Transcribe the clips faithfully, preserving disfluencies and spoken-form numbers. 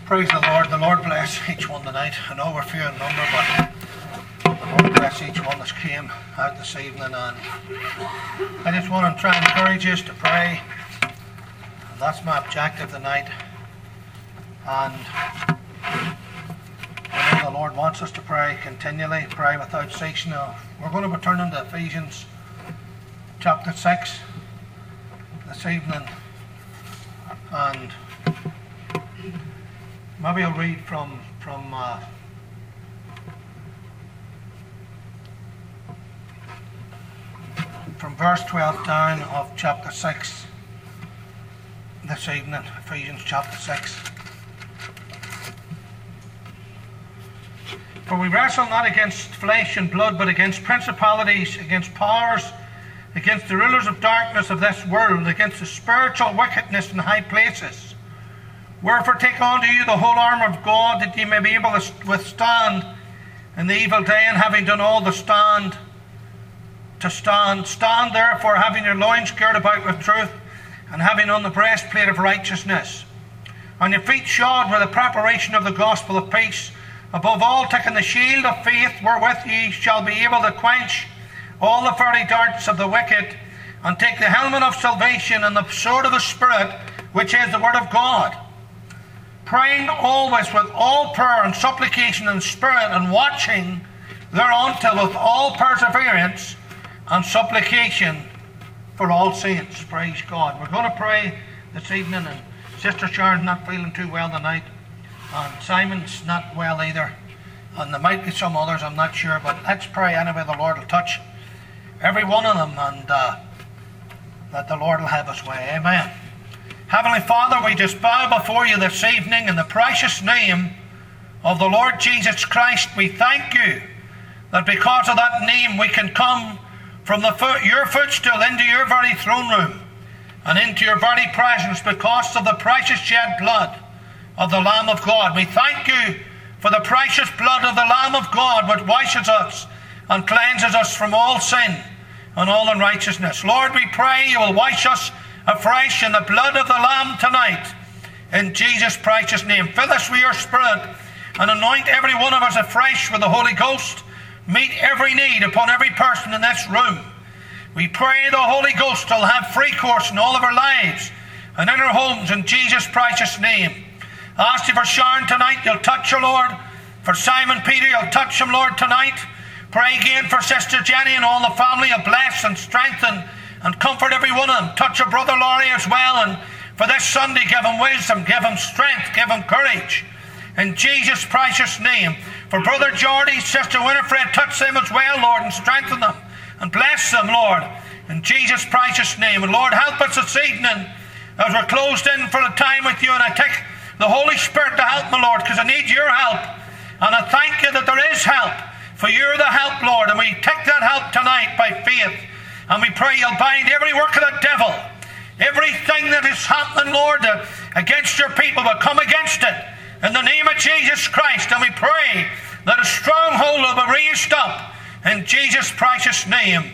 Praise the Lord. The Lord bless each one tonight. I know we're few in number, but the Lord bless each one that came out this evening. And I just want to try and encourage you to pray. And that's my objective tonight. And I know the Lord wants us to pray continually, pray without ceasing. Now, we're going to be turning to Ephesians chapter six this evening. And maybe I'll read from from uh, from verse twelve down of chapter six this evening, Ephesians chapter six. For we wrestle not against flesh and blood, but against principalities, against powers, against the rulers of darkness of this world, against the spiritual wickedness in high places. Wherefore take unto you the whole armour of God, that ye may be able to withstand in the evil day, and having done all to stand, to stand. Stand therefore, having your loins girt about with truth, and having on the breastplate of righteousness, on your feet shod with the preparation of the gospel of peace. Above all, taking the shield of faith, wherewith ye shall be able to quench all the fiery darts of the wicked, and take the helmet of salvation and the sword of the Spirit, which is the word of God. Praying always with all prayer and supplication in spirit, and watching thereunto with all perseverance and supplication for all saints. Praise God. We're going to pray this evening, and Sister Sharon's not feeling too well tonight, and Simon's not well either, and there might be some others, I'm not sure, but let's pray anyway the Lord will touch every one of them, and uh, that the Lord will have his way. Amen. Heavenly Father, we just bow before you this evening in the precious name of the Lord Jesus Christ. We thank you that because of that name we can come from the foot, your footstool into your very throne room and into your very presence because of the precious shed blood of the Lamb of God. We thank you for the precious blood of the Lamb of God, which washes us and cleanses us from all sin and all unrighteousness. Lord, we pray you will wash us afresh in the blood of the Lamb tonight, in Jesus' precious name. Fill us with your Spirit and anoint every one of us afresh with the Holy Ghost. Meet every need upon every person in this room. We pray the Holy Ghost will have free course in all of our lives and in our homes, in Jesus' precious name. I ask you for Sharon tonight, you'll touch her, Lord. For Simon Peter, you'll touch him, Lord, tonight. Pray again for Sister Jenny and all the family. You'll bless and strengthen and comfort every one of them. Touch your brother Laurie as well. And for this Sunday, give him wisdom, give him strength, give him courage. In Jesus' precious name. For Brother Geordie, Sister Winifred, touch them as well, Lord, and strengthen them. And bless them, Lord, in Jesus' precious name. And Lord, help us this evening as we're closed in for a time with you. And I take the Holy Spirit to help me, Lord, because I need your help. And I thank you that there is help. For you're the help, Lord. And we take that help tonight by faith. And we pray you'll bind every work of the devil. Everything that is happening, Lord, uh, against your people, will come against it in the name of Jesus Christ. And we pray that a stronghold will be raised up in Jesus' precious name.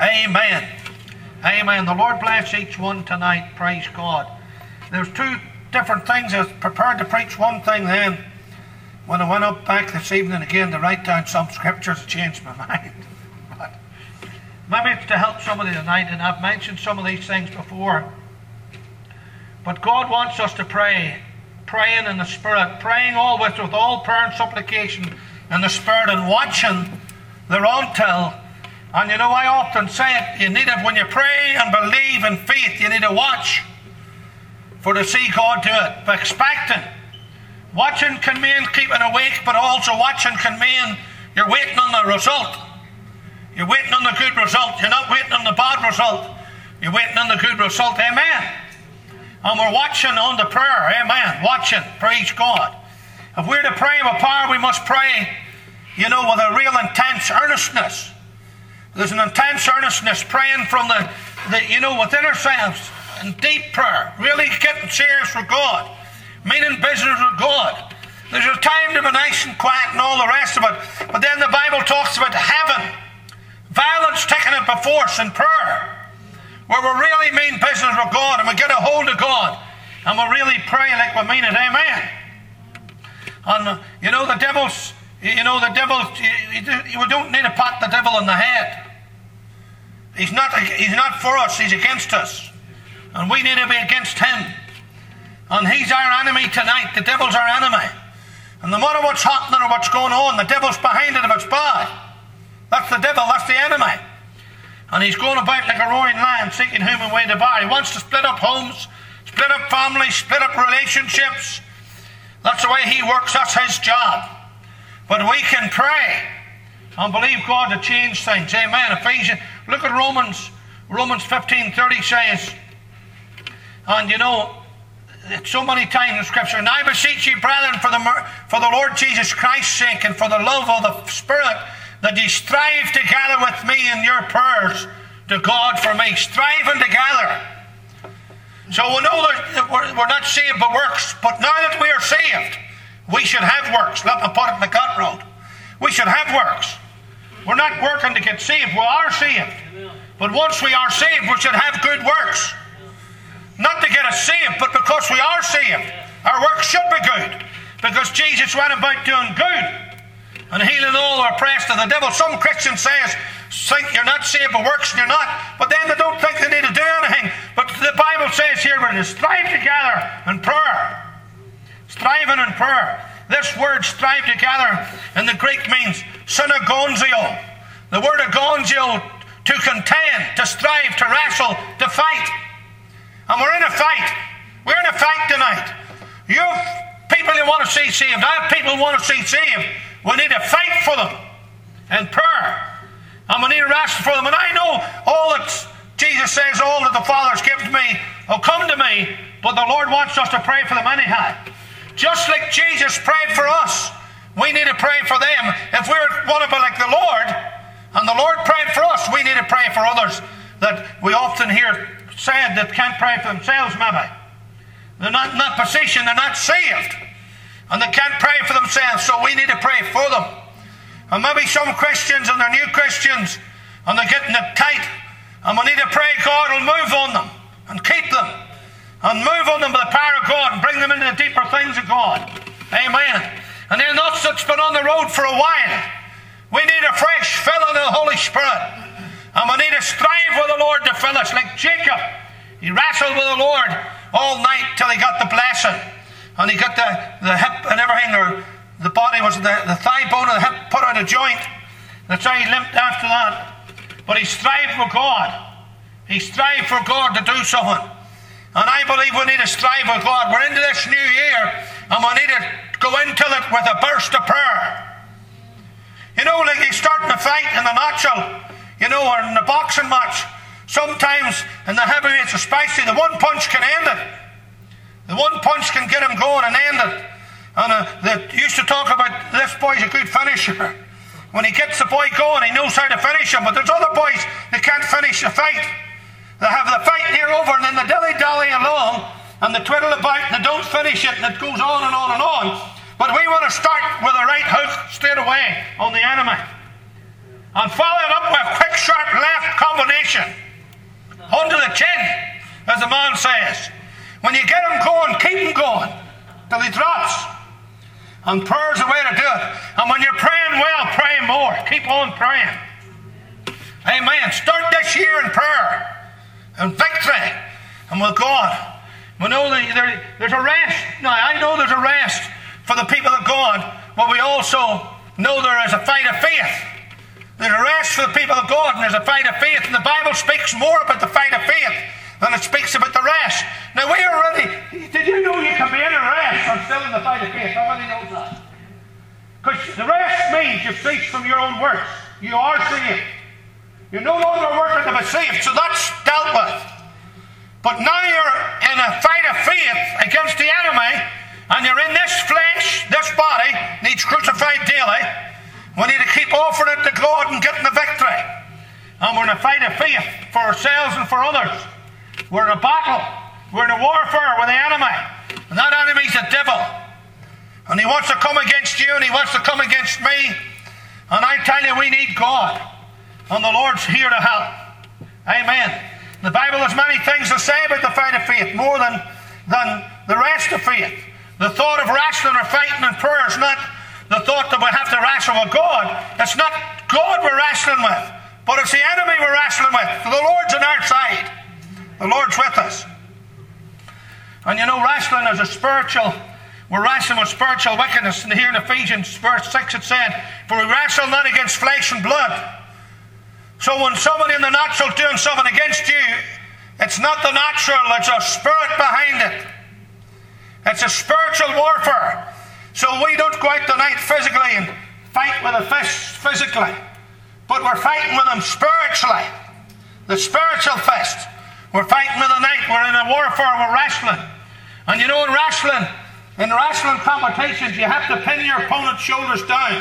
Amen. Amen. The Lord bless each one tonight. Praise God. There's two different things. I was prepared to preach one thing then. When I went up back this evening again to write down some scriptures, I changed my mind. But maybe it's to help somebody tonight, and I've mentioned some of these things before. But God wants us to pray, praying in the Spirit, praying always with all prayer and supplication in the Spirit, and watching thereuntil. And you know, I often say it, you need to, when you pray and believe in faith, you need to watch for to see God do it, but expecting. Watching can mean keeping awake, but also watching can mean you're waiting on the result. You're waiting on the good result. You're not waiting on the bad result. You're waiting on the good result. Amen. And we're watching on the prayer. Amen. Watching. Praise God. If we're to pray with power, we must pray, you know, with a real intense earnestness. There's an intense earnestness, praying from the, the you know, within ourselves, in deep prayer, really getting serious for God, meaning business with God. There's a time to be nice and quiet and all the rest of it, but then the Bible talks about heaven, violence taking it by force in prayer, where we really mean business with God and we get a hold of God and we really pray like we mean it. Amen. And uh, you know the devil's, you know the devil, you, you don't need to pat the devil on the head. He's not, he's not for us, he's against us. And we need to be against him. And he's our enemy tonight. The devil's our enemy. And no matter what's happening or what's going on, the devil's behind it if it's bad. That's the devil, that's the enemy. And he's going about like a roaring lion, seeking whom and way to devour. He wants to split up homes, split up families, split up relationships. That's the way he works, that's his job. But we can pray and believe God to change things. Amen. Ephesians, look at Romans, Romans fifteen thirty says, and you know, it's so many times in Scripture, and I beseech you, brethren, for the, for the Lord Jesus Christ's sake and for the love of the Spirit, that ye strive together with me in your prayers to God for me. Striving together. So we know that we're, we're not saved by works, but now that we are saved, we should have works. Let me put it in the gut road. We should have works. We're not working to get saved. We are saved. But once we are saved, we should have good works. Not to get us saved, but because we are saved, our works should be good. Because Jesus went about doing good and healing all who are oppressed of the devil. Some Christians says, think you're not saved by works and you're not, but then they don't think they need to do anything. But the Bible says here, we're to strive together in prayer. Striving in prayer. This word strive together in the Greek means synagonzio. The word agonzio, to contend, to strive, to wrestle, to fight. And we're in a fight. We're in a fight tonight. You have people who want to see saved. I have people who want to see saved. We need to fight for them in prayer. And we need to wrestle for them. And I know all that Jesus says, all that the Father's given to me will come to me, but the Lord wants us to pray for them anyhow. Just like Jesus prayed for us, we need to pray for them. If we want to be like the Lord, and the Lord prayed for us, we need to pray for others that we often hear said that can't pray for themselves, maybe. They're not in that position, they're not saved. And they can't pray for themselves, so we need to pray for them. And maybe some Christians, and they're new Christians, and they're getting it tight, and we need to pray God will move on them, and keep them, and move on them by the power of God, and bring them into the deeper things of God. Amen. And then us that's been on the road for a while, we need a fresh filling of the Holy Spirit. And we need to strive with the Lord to fill us. Like Jacob, he wrestled with the Lord all night till he got the blessing. And he got the, the hip and everything, or the body was, the, the thigh bone of the hip put out of joint. That's how he limped after that. But he strived for God. He strived for God to do something. And I believe we need to strive with God. We're into this new year, and we need to go into it with a burst of prayer. You know, like you're starting a fight in the natural, you know, or in the boxing match. Sometimes, in the heavyweights especially, the one punch can end it. The one punch can get him going and end it. And uh, they used to talk about, this boy's a good finisher. When he gets the boy going, he knows how to finish him. But there's other boys that can't finish the fight. They have the fight near over, and then they dilly-dally along, and they twiddle about, and they don't finish it, and it goes on and on and on. But we want to start with a right hook straight away on the enemy. And follow it up with a quick, sharp left combination. Under the chin, as the man says. When you get him going, keep him going till he drops. And prayer's the way to do it. And when you're praying well, pray more. Keep on praying. Amen. Start this year in prayer and victory and with God. We know that there, there's a rest. Now, I know there's a rest for the people of God, but we also know there is a fight of faith. There's a rest for the people of God, and there's a fight of faith. And the Bible speaks more about the fight of faith than it speaks about the rest. Now, we already, did you know you can be in a rest and still in the fight of faith? Everybody knows that. Because the rest means you've ceased from your own works. You are saved. You're no longer working to be saved, so that's dealt with. But now you're in a fight of faith against the enemy, and you're in this flesh, this body, needs crucified daily. We need to keep offering it to God and getting the victory. And we're in a fight of faith for ourselves and for others. We're in a battle. We're in a warfare with the enemy. And that enemy's the devil. And he wants to come against you, and he wants to come against me. And I tell you, we need God. And the Lord's here to help. Amen. The Bible has many things to say about the fight of faith, more than, than the rest of faith. The thought of wrestling or fighting in prayer is not the thought that we have to wrestle with God. It's not God we're wrestling with, but it's the enemy we're wrestling with. The Lord's on our side. The Lord's with us. And you know, wrestling is a spiritual, we're wrestling with spiritual wickedness. And here in Ephesians verse six it said, for we wrestle not against flesh and blood. So when somebody in the natural doing something against you, it's not the natural, it's a spirit behind it. It's a spiritual warfare. So we don't go out tonight physically and fight with the fists physically, but we're fighting with them spiritually. The spiritual fist. We're fighting with the night. We're in a warfare. We're wrestling. And you know, in wrestling, in wrestling competitions, you have to pin your opponent's shoulders down.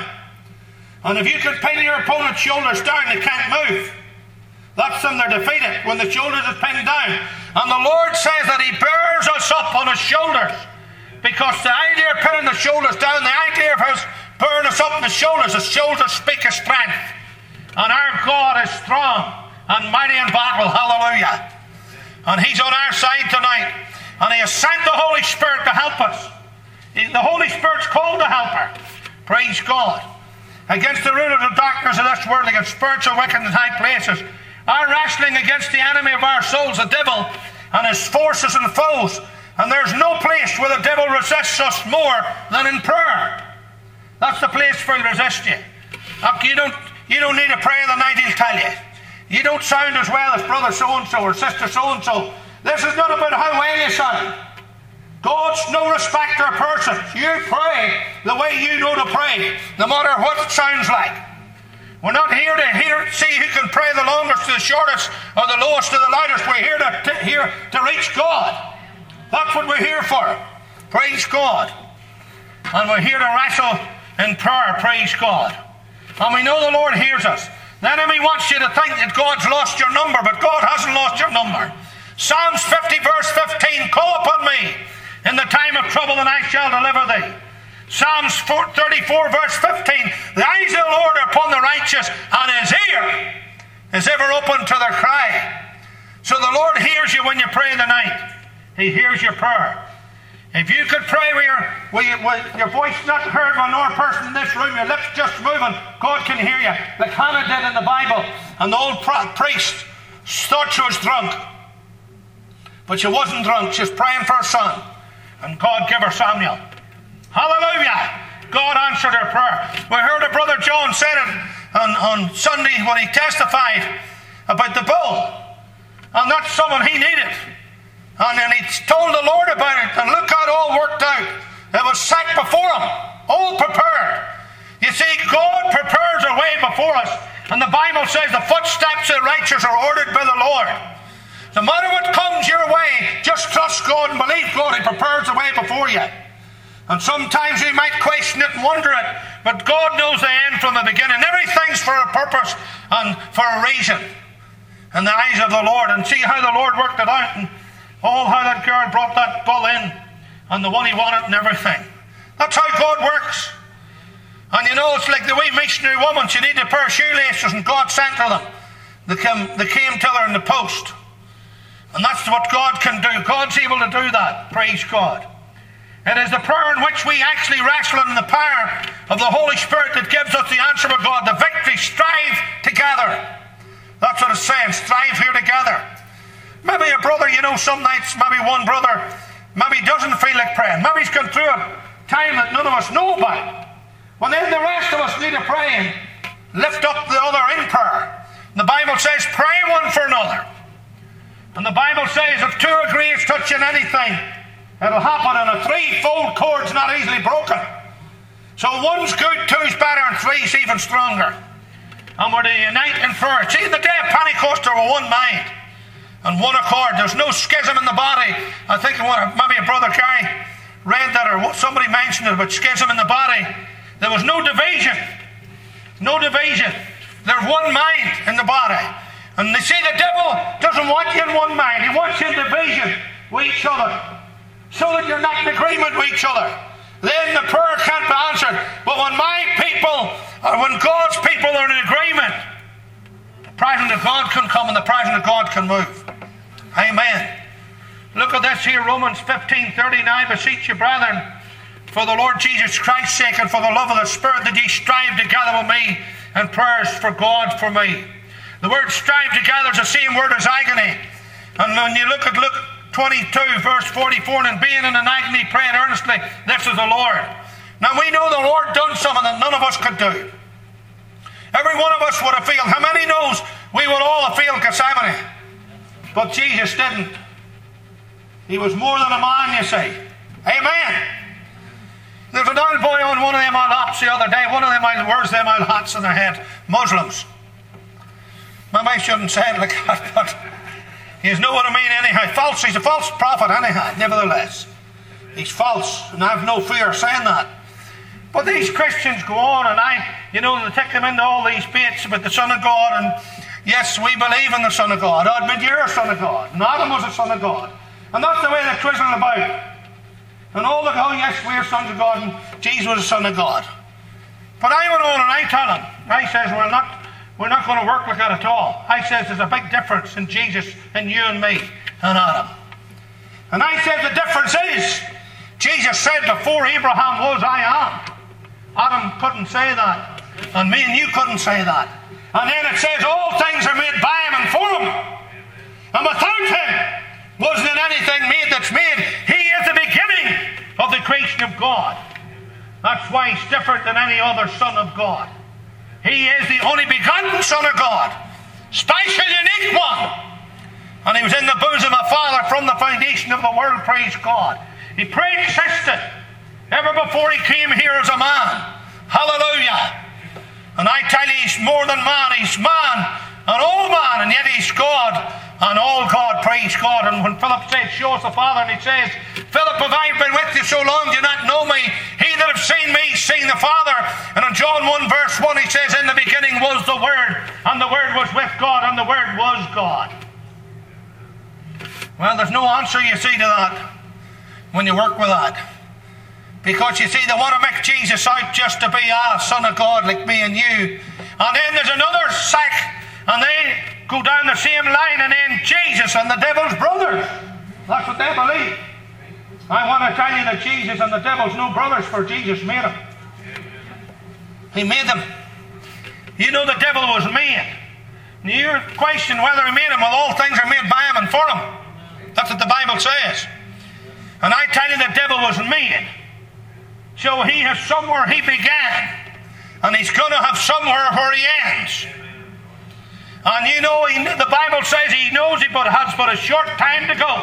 And if you can pin your opponent's shoulders down, they can't move. That's when they're defeated, when the shoulders are pinned down. And the Lord says that He bears us up on His shoulders. Because the idea of pinning the shoulders down, the idea of us bearing us up on the shoulders, the shoulders speak of strength. And our God is strong and mighty in battle. Hallelujah. And He's on our side tonight. And He has sent the Holy Spirit to help us. The Holy Spirit's called a helper. Praise God. Against the rulers of darkness of this world, against spiritual wickedness in high places. Our wrestling against the enemy of our souls, the devil, and his forces and foes. And there's no place where the devil resists us more than in prayer. That's the place where he'll resist you. Look, you don't, you don't need to pray in the night, he'll tell you. You don't sound as well as brother so-and-so or sister so-and-so. This is not about how well you sound. God's no respecter of persons. You pray the way you know to pray, no matter what it sounds like. We're not here to hear, see who can pray the longest to the shortest or the lowest to the loudest. We're here to, to, here to reach God. That's what we're here for. Praise God. And we're here to wrestle in prayer. Praise God. And we know the Lord hears us. The enemy wants you to think that God's lost your number, but God hasn't lost your number. Psalms fifty verse fifteen, call upon me in the time of trouble and I shall deliver thee. Psalms thirty-four verse fifteen, the eyes of the Lord are upon the righteous and His ear is ever open to their cry. So the Lord hears you when you pray in the night. He hears your prayer. If you could pray with your, with your, with your voice not heard by another person in this room, your lips just moving, God can hear you. Like Hannah did in the Bible. And the old priest thought she was drunk. But she wasn't drunk. She was praying for her son. And God gave her Samuel. Hallelujah! God answered her prayer. We heard a brother John said it on, on Sunday when he testified about the bull. And that's someone he needed. And then he told the Lord about it, and look how it all worked out. It was set before him, all prepared. You see, God prepares a way before us, and the Bible says the footsteps of the righteous are ordered by the Lord. No matter what comes your way, just trust God and believe God. He prepares the way before you. And sometimes you might question it and wonder it, but God knows the end from the beginning. Everything's for a purpose and for a reason. In the eyes of the Lord, and see how the Lord worked it out. And oh, how that girl brought that bull in, and the one he wanted and everything. That's how God works. And you know, it's like the wee missionary woman. She needed a pair of shoelaces, and God sent her them. They came, they came to her in the post. And that's what God can do. God's able to do that. Praise God. It is the prayer in which we actually wrestle in the power of the Holy Spirit that gives us the answer of God, the victory. Strive together. That's what it's saying. Strive here together. Maybe a brother, you know, some nights, maybe one brother, maybe doesn't feel like praying. Maybe he's gone through a time that none of us know about. Well, then the rest of us need to pray and lift up the other in prayer. And the Bible says, pray one for another. And the Bible says, if two agree as touching anything, it'll happen, and a threefold cord's not easily broken. So one's good, two's better, and three's even stronger. And we're to unite in prayer. See, the day of Pentecost, there were one mind and one accord. There's no schism in the body. I think maybe a brother Gary read that, or somebody mentioned it about schism in the body. There was no division. No division. There's one mind in the body. And they say the devil doesn't want you in one mind. He wants you in division with each other, so that you're not in agreement with each other. Then the prayer can't be answered. But when my people, or when God's people are in agreement, the presence of God can come and the presence of God can move. Amen. Look at this here, Romans fifteen thirty-nine. Beseech you, brethren, for the Lord Jesus Christ's sake and for the love of the Spirit, that ye strive together with me in prayers for God for me. The word strive together is the same word as agony. And when you look at Luke twenty-two, verse forty-four, and being in an agony, praying earnestly, this is the Lord. Now we know the Lord done something that none of us could do. Every one of us would have failed. How many knows we would all have failed Gethsemane? But Jesus didn't. He was more than a man, you see. Amen. There's an old boy on one of them old laps the other day. One of them old wears them old hats on their head. Muslims. Maybe I shouldn't say it like that, but you know what I mean anyhow. False. He's a false prophet anyhow, nevertheless. He's false, and I have no fear of saying that. But these Christians go on, and I, you know, they take them into all these baits about the Son of God, and yes, we believe in the Son of God. I admit you're a Son of God, and Adam was a Son of God. And that's the way they twizzle about. And all the, oh yes, we're sons of God, and Jesus was a Son of God. But I went on and I tell him, I says, we're not, we're not going to work like that at all. I says, there's a big difference in Jesus and you and me and Adam. And I said, the difference is, Jesus said, before Abraham was, I am. Adam couldn't say that. And me and you couldn't say that. And then it says, all things are made by him and for him. And without him, wasn't it anything made that's made? He is the beginning of the creation of God. That's why he's different than any other Son of God. He is the only begotten Son of God. Special, unique one. And he was in the bosom of Father from the foundation of the world, praise God. He pre-existed ever before he came here as a man. Hallelujah. And I tell you, he's more than man. He's man and all man, and yet he's God and all God, praise God. And when Philip said, show us the Father, and he says, Philip, have I been with you so long, do you not know me? He that have seen me, seen the Father. And in John one verse one, he says, in the beginning was the Word, and the Word was with God, and the Word was God. Well, there's no answer, you see, to that when you work with that. Because you see, they want to make Jesus out just to be a Son of God like me and you. And then there's another sect, and they go down the same line, and then Jesus and the devil's brothers. That's what they believe. I want to tell you that Jesus and the devil's no brothers, for Jesus made them. He made them. You know the devil was made. And you question whether he made them. Well, all things are made by him and for him. That's what the Bible says. And I tell you the devil was made. So he has somewhere he began. And he's going to have somewhere where he ends. And you know, he, the Bible says he knows he but has but a short time to go.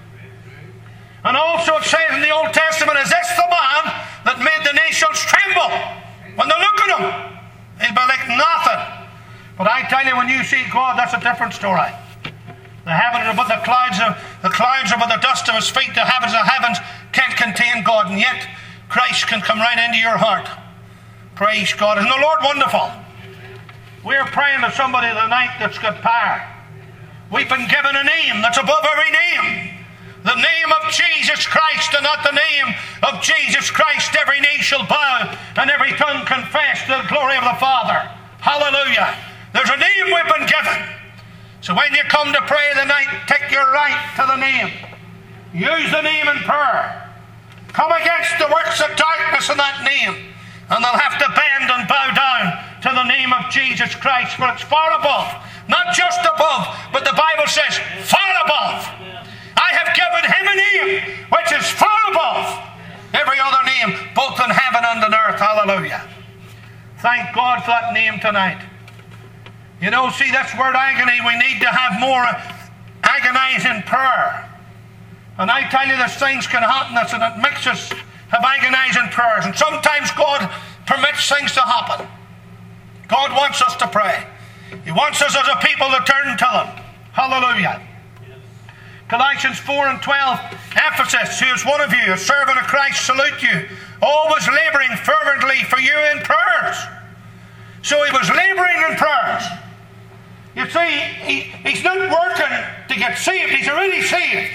And also it says in the Old Testament, is this the man that made the nations tremble? When they look at him, he'll be like nothing. But I tell you, when you see God, that's a different story. The heavens are but the clouds of the clouds are but the dust of his feet. The heavens of heavens can't contain God, and yet Christ can come right into your heart. Praise God. Isn't the Lord wonderful? We're praying to somebody tonight that's got power. We've been given a name that's above every name. The name of Jesus Christ, and not the name of Jesus Christ. Every knee shall bow and every tongue confess the glory of the Father. Hallelujah. There's a name we've been given. So when you come to pray tonight, take your right to the name. Use the name in prayer. Come against the works of darkness in that name. And they'll have to bend and bow down to the name of Jesus Christ, for it's far above. Not just above, but the Bible says far above. I have given him a name which is far above every other name, both in heaven and on earth. Hallelujah. Thank God for that name tonight. You know, see, that's word agony. We need to have more agonizing prayer. And I tell you, there's things can happen us, and it makes us have agonizing prayers. And sometimes God permits things to happen. God wants us to pray. He wants us as a people to turn to him. Hallelujah. Colossians four and twelve, Ephesus, who is one of you, a servant of Christ, salute you, always laboring fervently for you in prayers. So he was laboring in prayers. You see, he, he's not working to get saved. He's already saved.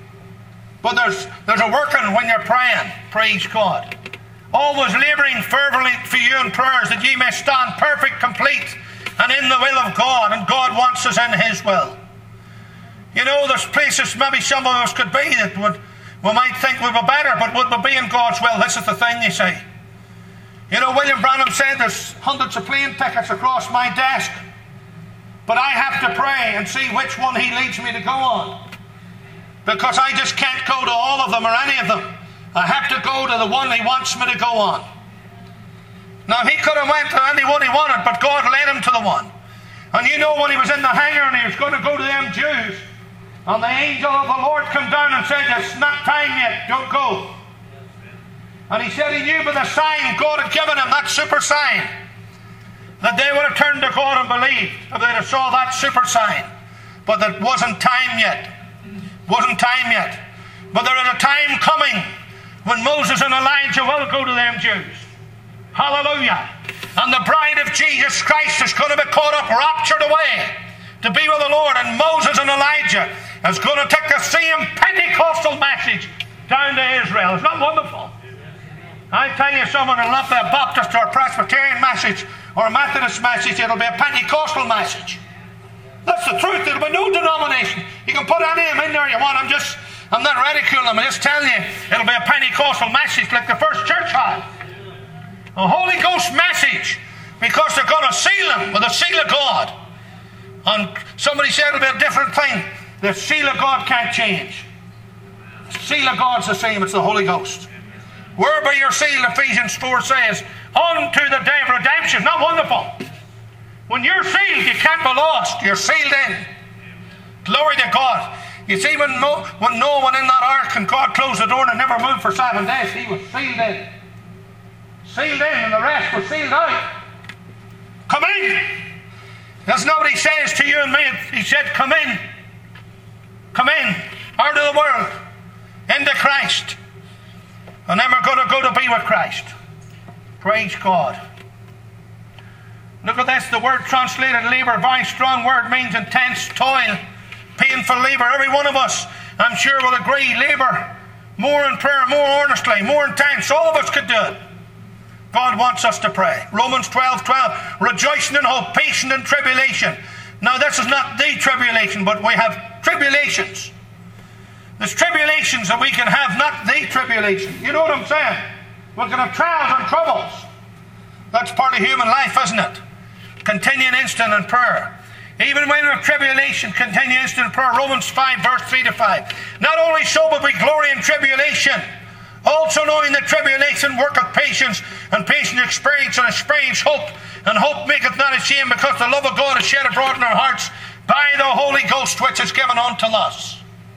But there's, there's a working when you're praying. Praise God. Always laboring fervently for you in prayers, that ye may stand perfect, complete, and in the will of God. And God wants us in his will. You know, there's places maybe some of us could be that would, We might think we were better, but would we be in God's will? This is the thing, you see. You know, William Branham said there's hundreds of plane tickets across my desk, but I have to pray and see which one he leads me to go on. Because I just can't go to all of them or any of them. I have to go to the one he wants me to go on. Now, he could have went to any one he wanted, but God led him to the one. And you know, when he was in the hangar and he was going to go to them Jews, and the angel of the Lord came down and said, it's not time yet, don't go. And he said he knew by the sign God had given him, that super sign, that they would have turned to God and believed if they'd have saw that super sign. But it wasn't time yet. Wasn't time yet. But there is a time coming when Moses and Elijah will go to them Jews. Hallelujah. And the bride of Jesus Christ is going to be caught up, raptured away to be with the Lord. And Moses and Elijah is going to take the same Pentecostal message down to Israel. Isn't that wonderful? I tell you, someone will not be a Baptist or a Presbyterian message or a Methodist message. It'll be a Pentecostal message. That's the truth. There'll be no denomination. You can put any of them in there you want. I'm just, I'm not ridiculing them. I'm just telling you, it'll be a Pentecostal message like the first church had. A Holy Ghost message, because they're going to seal them with the seal of God. And somebody said it'll be a different thing. The seal of God can't change. The seal of God's the same. It's the Holy Ghost. Whereby you're sealed, Ephesians four says, unto the day of redemption. Not wonderful? When you're sealed, you can't be lost. You're sealed in. Glory to God. You see, when, Mo, when Noah went in that ark and God closed the door and never moved for seven days, he was sealed in. Sealed in, and the rest were sealed out. Come in. That's not what he says to you and me. He said, come in. Come in. Out of the world. Into Christ. And then we're going to go to be with Christ. Praise God. Look at this. The word translated labor, very strong word, means intense toil, painful labor. Every one of us, I'm sure, will agree, labor more in prayer, more earnestly, more intense. All of us could do it. God wants us to pray. Romans twelve twelve, rejoicing in hope, patient in tribulation. Now, this is not the tribulation, but we have tribulations. There's tribulations that we can have, not the tribulation. You know what I'm saying? We can have trials and troubles. That's part of human life, isn't it? Continue instant in prayer. Even when we have tribulation, continue instant in prayer. Romans five, verse three to five. Not only so, but we glory in tribulation, also knowing that tribulation worketh patience, and patience experience, and experience hope. And hope maketh not ashamed, because the love of God is shed abroad in our hearts by the Holy Ghost, which is given unto us.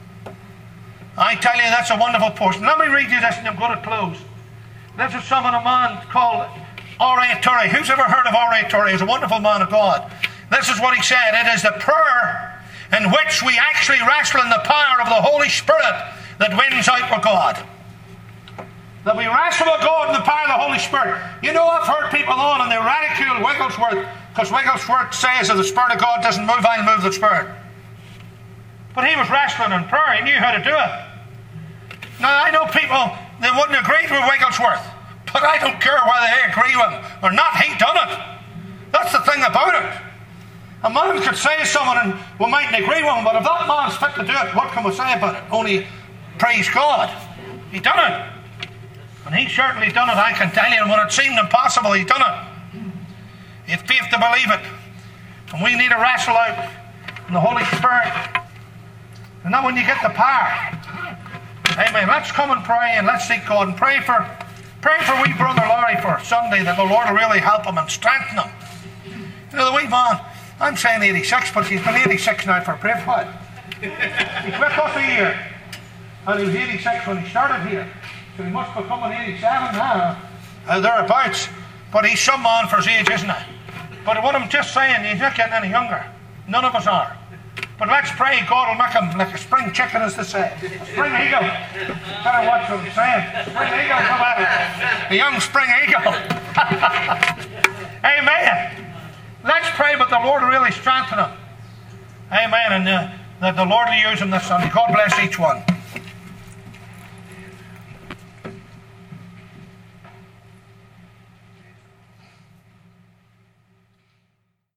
I tell you, that's a wonderful portion. Let me read you this and I'm going to close. This is some of a man called R A Torrey. Who's ever heard of R A Torrey? He's a wonderful man of God. This is what he said. It is the prayer in which we actually wrestle in the power of the Holy Spirit that wins out with God. That we wrestle with God in the power of the Holy Spirit. You know, I've heard people on and they ridicule Wigglesworth because Wigglesworth says if the Spirit of God doesn't move, I'll move the Spirit. But he was wrestling in prayer. He knew how to do it. Now, I know people, they wouldn't agree with Wigglesworth, but I don't care whether they agree with him or not. He done it. That's the thing about it. A man could say something and we mightn't agree with him, but if that man's fit to do it, what can we say about it? Only praise God. He done it. And he certainly done it, I can tell you. And when it seemed impossible, he done it. He had faith to believe it. And we need to wrestle out in the Holy Spirit. And then when you get the power, amen, let's come and pray and let's seek God and pray for pray for wee brother Larry for Sunday, that the Lord will really help him and strengthen him. You know, the wee man, I'm saying eighty-six, but he's been eighty-six now for a brave what? He's with us a year. And he was eighty-six when he started here. So he must be coming eighty-seven now. Uh, thereabouts. But he's some man for his age, isn't he? But what I'm just saying, he's not getting any younger. None of us are. But let's pray God will make him like a spring chicken, as they say. A spring eagle. Better watch what I'm saying. Spring eagle, come on. A young spring eagle. Amen. Let's pray, but the Lord will really strengthen him. Amen. And uh, that the Lord will use him this Sunday. God bless each one.